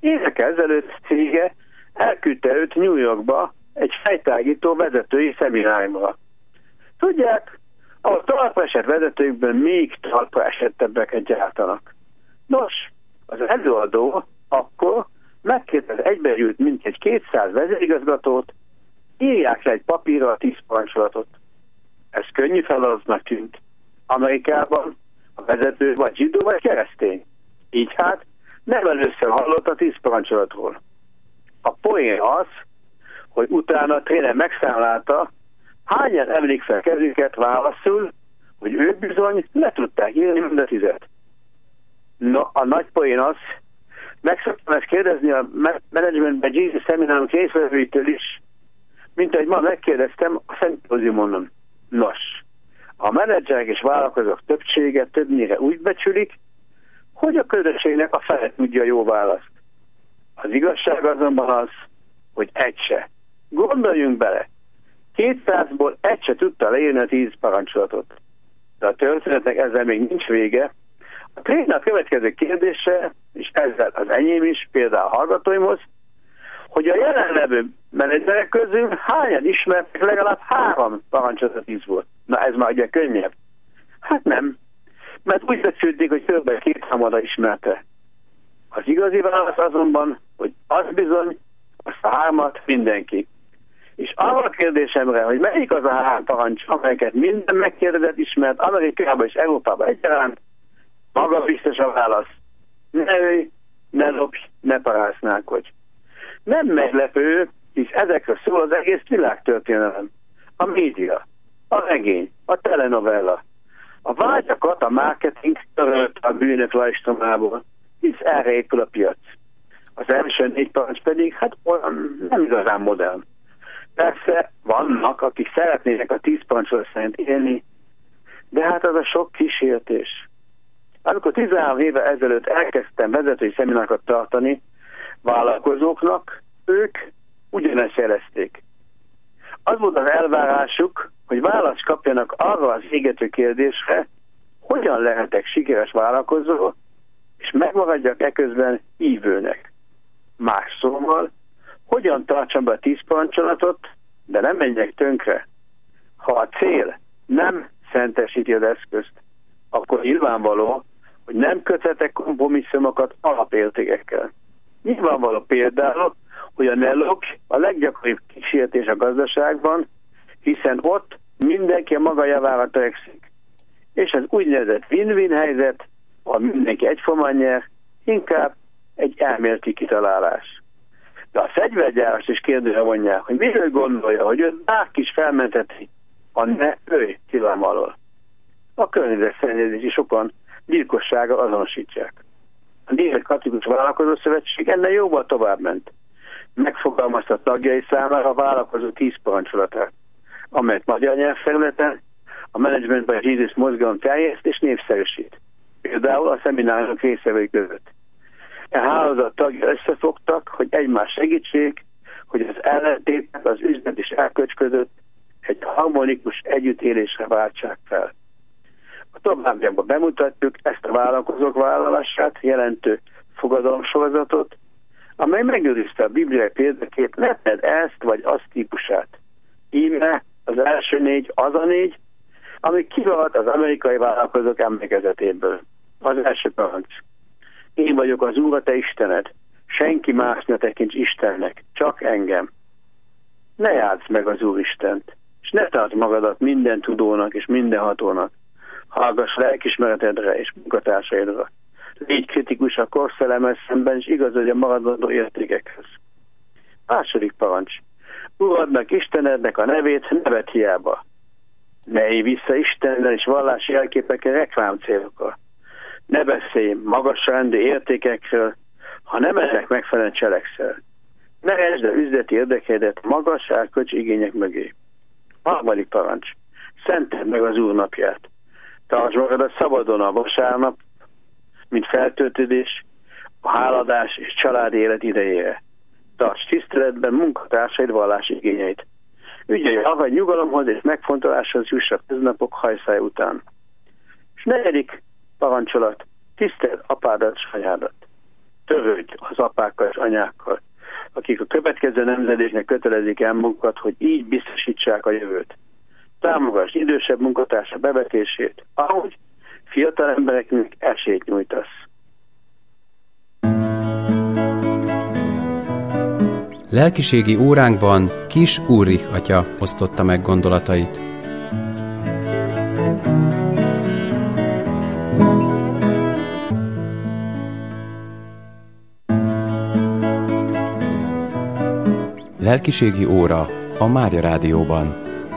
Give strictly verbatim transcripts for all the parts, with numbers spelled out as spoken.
Évekkel ezelőtt cége elküldte őt New Yorkba egy fejtágító vezetői szemináriumra. Tudják, ahol talpra esett vezetőkből még talpra esettebbeket gyártanak. Nos, az előadó akkor megkérte az egybegyűlt mintegy kétszáz vezérigazgatót, írják le egy papírra a tíz parancsolatot. Ez könnyű feladatnak tűnt. Amerikában a vezető vagy zsidó, vagy keresztény. Így hát nem először hallott a tíz parancsolatról. A poén az, hogy utána a tréner megszámlálta, hányan emelik fel kezüket válaszul, hogy ők bizony le tudták írni mind a tizet. No, a nagy poén az, meg szoktam ezt kérdezni a menedzsmentben Jesus szeminárium részvevőitől is, mint ahogy ma megkérdeztem a Szentóziumonon. Nos, a menedzserek és vállalkozók többsége többnyire úgy becsülik, hogy a közösségnek a fele tudja jó választ. Az igazság azonban az, hogy egy se. Gondoljunk bele, kétszázból egy se tudta leírni a tíz parancsolatot. De a történetnek ezzel még nincs vége. A tréner a következő kérdése, és ezzel az enyém is, például a hallgatóimhoz, hogy a jelenlevő menedzserek közül hányan ismertek legalább három parancsot a tízból. Na ez már ugye könnyebb. Hát nem, mert úgy becsülték, hogy kb. két hamara ismerte. Az igazi válasz azonban, hogy az bizony, azt a hármat mindenki. És arra a kérdésemre, hogy melyik az a három parancs, amelyeket minden megkérdezett ismert Amerikában és Európában egyaránt, maga biztos a válasz. Ne ölj, ne lopj, ne parásználkodj. Nem meglepő, hisz ezekről szól az egész világtörténelem. A média, a regény, a telenovella. A vágyakat a marketing törölte a bűnök lajstromából, hisz erre épül a piac. Az első négy parancs pedig, hát olyan nem igazán modern. Persze vannak, akik szeretnének a tíz parancsol szerint élni, de hát az a sok kísértés. Amikor tizenhárom éve ezelőtt elkezdtem vezetői szeminárokat tartani vállalkozóknak, ők ugyanezt jelezték. Az volt az elvárásuk, hogy választ kapjanak arra az égető kérdésre, hogyan lehetek sikeres vállalkozó, és megmaradjak eközben ívőnek. Más szóval, hogyan tartsam be a tíz parancsolatot, de nem menjek tönkre. Ha a cél nem szentesíti az eszközt, akkor nyilvánvaló, hogy nem köthetek kompromisszumokat alapértékekkel. Nyilvánvaló például, hogy a ne lopj a leggyakoribb kísértés a gazdaságban, hiszen ott mindenki a maga javára törekszik. És az úgynevezett win-win helyzet, ha mindenki egyformán nyer, inkább egy elméleti kitalálás. De a fegyvergyárast is kérdőre vonják, hogy miről gondolja, hogy őt bárki is felmenteti a ne ölj tilalom alól. A környezetszennyezési sokan gyilkossága azonosítják. A Német Katolikus Vállalkozó Szövetség ennél jóval tovább ment. Megfogalmazta tagjai számára a vállalkozó tíz parancsolatát, amelyet magyar nyelvterületen a menedzsmentben Jesus mozgalom terjeszt és népszerűsít. Például a szemináriumok részvevői között. A hálózat tagja összefogtak, hogy egymás segítség, hogy az ellentétek az üzlet és elköcs között egy harmonikus együttélésre váltsák fel. A továbbiakban bemutatjuk ezt a vállalkozók vállalását jelentő fogadalomsorozatot, amely megőrizte a bibliai példakép ne tedd ezt vagy azt típusát. Íme az első négy az a négy, ami kivalt az amerikai vállalkozók emlékezetéből. Az első parancs. Én vagyok az Úr, a te Istened. Senki más ne tekints Istennek, csak engem. Ne játsz meg az Úristent, és ne tarts magadat minden tudónak és mindenhatónak. Hallgass lelkismeretedre és munkatársaidra. Légy kritikus a korszellemmel szemben, és igazodj a maradandó értékekhez. Második parancs. Uradnak, Istenednek a nevét nevet hiába. Ne élj vissza Istennel és vallási jelképekkel reklám célokkal. Ne beszélj magasrendű értékekről, ha nem ennek megfelelően cselekszel. Ne esd el üzleti érdekedet magas erkölcs igények mögé. Harmadik parancs. Szenteld meg az Úr napját. Tartsd magadat szabadon a vasárnap, mint feltöltődés, a háladás és családi élet idejére. Tarts tiszteletben munkatársaid vallási igényeit. Ügyelj arra, hogy nyugalomhoz és megfontoláshoz juss a köznapok hajszája után. És negyedik parancsolat, tiszteld apádat és anyádat. Törődj az apákkal és anyákkal, akik a következő nemzedéknek kötelezik el magukat, hogy így biztosítsák a jövőt. Támogass idősebb munkatársa bevetését, ahogy fiatal embereknek esélyt nyújtasz. Lelkiségi óránkban Kiss Ulrich atya osztotta meg gondolatait. Lelkiségi óra a Mária Rádióban.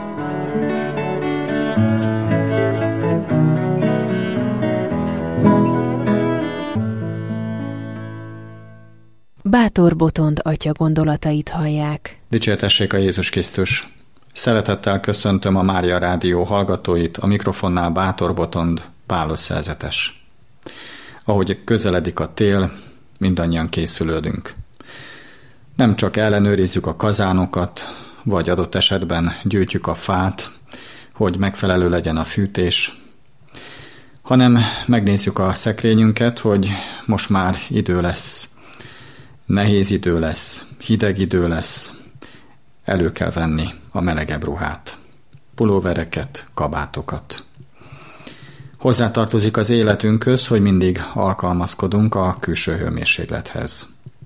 Bátor Botond atya gondolatait hallják. Dicsértessék a Jézus Krisztus! Szeretettel köszöntöm a Mária Rádió hallgatóit, a mikrofonnál Bátor Botond Pálos szerzetes. Ahogy közeledik a tél, mindannyian készülődünk. Nem csak ellenőrizzük a kazánokat, vagy adott esetben gyűjtjük a fát, hogy megfelelő legyen a fűtés, hanem megnézzük a szekrényünket, hogy most már idő lesz, nehéz idő lesz, hideg idő lesz, elő kell venni a melegebb ruhát, pulóvereket, kabátokat. Hozzátartozik az életünkhöz, hogy mindig alkalmazkodunk a külső hőmérséklethez.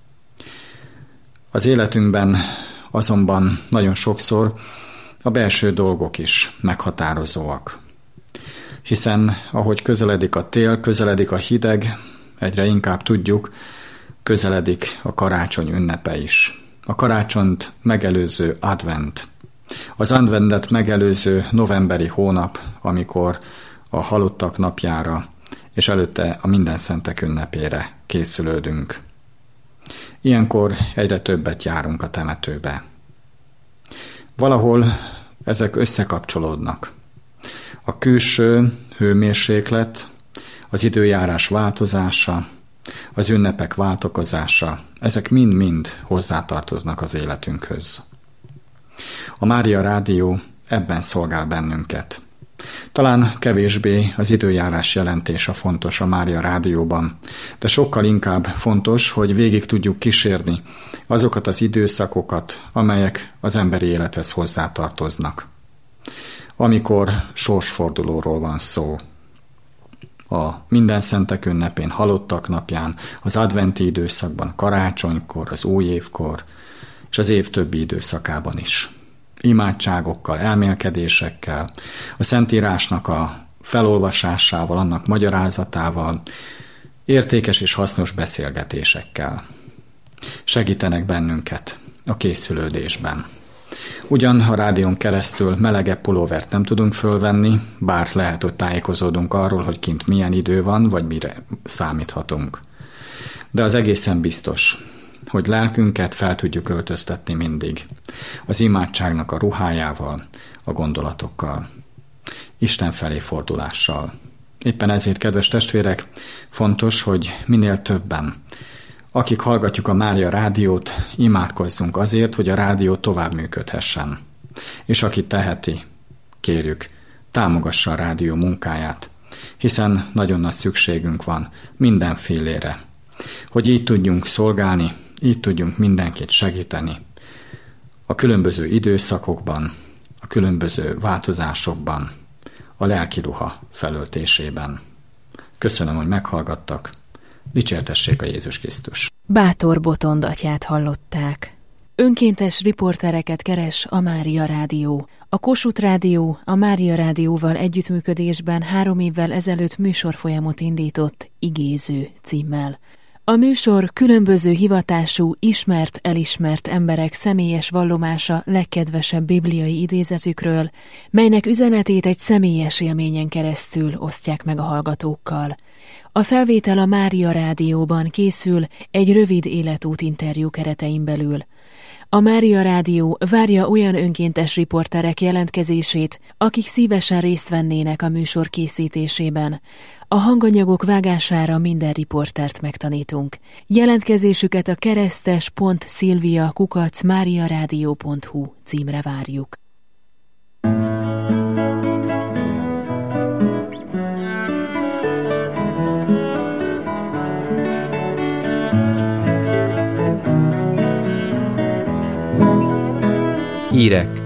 Az életünkben azonban nagyon sokszor a belső dolgok is meghatározóak. Hiszen ahogy közeledik a tél, közeledik a hideg, egyre inkább tudjuk, közeledik a karácsony ünnepe is. A karácsonyt megelőző advent. Az adventet megelőző novemberi hónap, amikor a halottak napjára és előtte a mindenszentek ünnepére készülődünk. Ilyenkor egyre többet járunk a temetőbe. Valahol ezek összekapcsolódnak. A külső hőmérséklet, az időjárás változása, az ünnepek változása, ezek mind-mind hozzátartoznak az életünkhöz. A Mária Rádió ebben szolgál bennünket. Talán kevésbé az időjárás jelentése fontos a Mária Rádióban, de sokkal inkább fontos, hogy végig tudjuk kísérni azokat az időszakokat, amelyek az emberi élethez hozzátartoznak. Amikor sorsfordulóról van szó, a mindenszentek ünnepén, halottak napján, az adventi időszakban, karácsonykor, az új évkor, és az év többi időszakában is. Imádságokkal, elmélkedésekkel, a Szentírásnak a felolvasásával, annak magyarázatával, értékes és hasznos beszélgetésekkel. Segítenek bennünket a készülődésben. Ugyan a rádión keresztül melegebb pulóvert nem tudunk fölvenni, bár lehet, hogy tájékozódunk arról, hogy kint milyen idő van, vagy mire számíthatunk. De az egészen biztos, hogy lelkünket fel tudjuk öltöztetni mindig, az imádságnak a ruhájával, a gondolatokkal, Isten felé fordulással. Éppen ezért, kedves testvérek, fontos, hogy minél többen, akik hallgatjuk a Mária Rádiót, imádkozzunk azért, hogy a rádió tovább működhessen. És aki teheti, kérjük, támogassa a rádió munkáját, hiszen nagyon nagy szükségünk van mindenfélére, hogy így tudjunk szolgálni, így tudjunk mindenkit segíteni a különböző időszakokban, a különböző változásokban, a lelki ruha felöltésében. Köszönöm, hogy meghallgattak. Dicsértessék a Jézus Krisztus! Bátor Botond atyát hallották. Önkéntes riportereket keres a Mária Rádió. A Kossuth Rádió a Mária Rádióval együttműködésben három évvel ezelőtt műsorfolyamot indított Igéző címmel. A műsor különböző hivatású, ismert, elismert emberek személyes vallomása legkedvesebb bibliai idézetükről, melynek üzenetét egy személyes élményen keresztül osztják meg a hallgatókkal. A felvétel a Mária Rádióban készül egy rövid életút interjú keretein belül. A Mária Rádió várja olyan önkéntes riporterek jelentkezését, akik szívesen részt vennének a műsor készítésében. A hanganyagok vágására minden riportert megtanítunk. Jelentkezésüket a keresztes pont szilvia kukac máriaradio pont hu címre várjuk. hírek,